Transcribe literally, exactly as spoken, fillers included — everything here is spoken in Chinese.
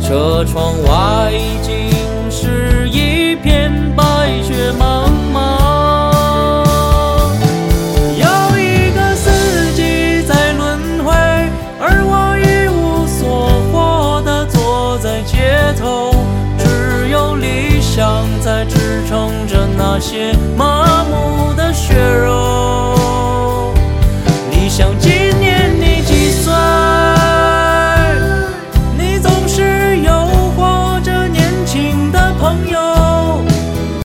车窗外竟是一片白雪茫茫。有一个四季在轮回，而我一无所获地坐在街头，只有理想在支撑着那些麻木的血